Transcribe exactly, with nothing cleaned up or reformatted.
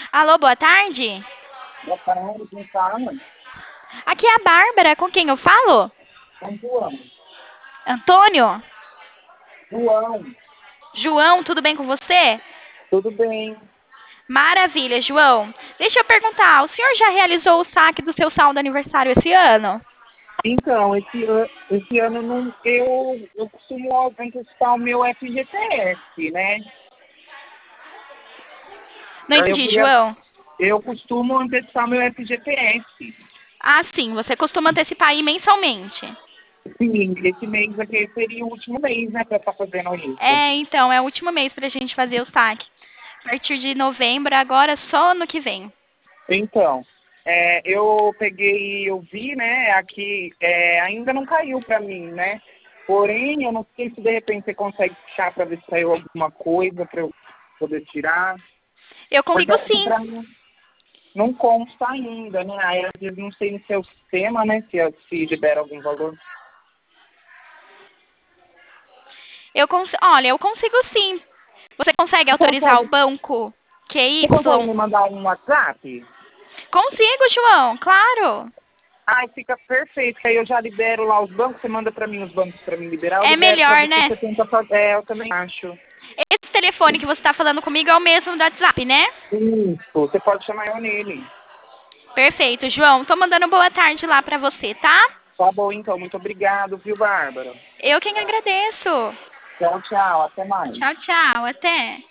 Alô, boa tarde. Boa tarde, quem fala? Aqui é a Bárbara, com quem eu falo? É João. Antônio? João, João, tudo bem com você? tudo bem? Maravilha, João. Deixa eu perguntar, o senhor já realizou o saque do seu saldo aniversário esse ano? Então, esse, an- esse ano não, eu, eu costumo antecipar o meu F G T S, né? Não Aí Eu entendi, queria, João. eu costumo antecipar meu F G T S. Ah, sim, você costuma antecipar aí mensalmente. Sim, esse mês aqui seria o último mês, né, pra estar fazendo isso. É, então, é o último mês pra gente fazer o saque. A partir de novembro, agora só no que vem. Então, é, eu peguei, eu vi, né, aqui, é, ainda não caiu pra mim, né? Porém, eu não sei se de repente você consegue puxar para ver se saiu alguma coisa para eu poder tirar. Eu Porque consigo aqui sim. para mim não consta ainda, né? Aí às vezes não sei no seu sistema, né? Se, se libera algum valor. Eu cons... Olha, eu consigo sim. Você consegue Você autorizar o consegue, banco você consegue Q Y? me mandar um WhatsApp? Consigo, João, claro. Ai, fica perfeito. Aí eu já libero lá os bancos, você manda para mim os bancos para mim liberar, eu É libero para melhor, você, né? você tenta fazer. É, eu também acho. Esse telefone que você está falando comigo é o mesmo do WhatsApp, né? Isso, você pode chamar eu nele. Perfeito, João. Tô mandando boa tarde lá pra você, tá? Tá bom, então. Muito obrigado, viu, Bárbara? Eu quem agradeço. Tchau, tchau. Até mais. Tchau, tchau. Até.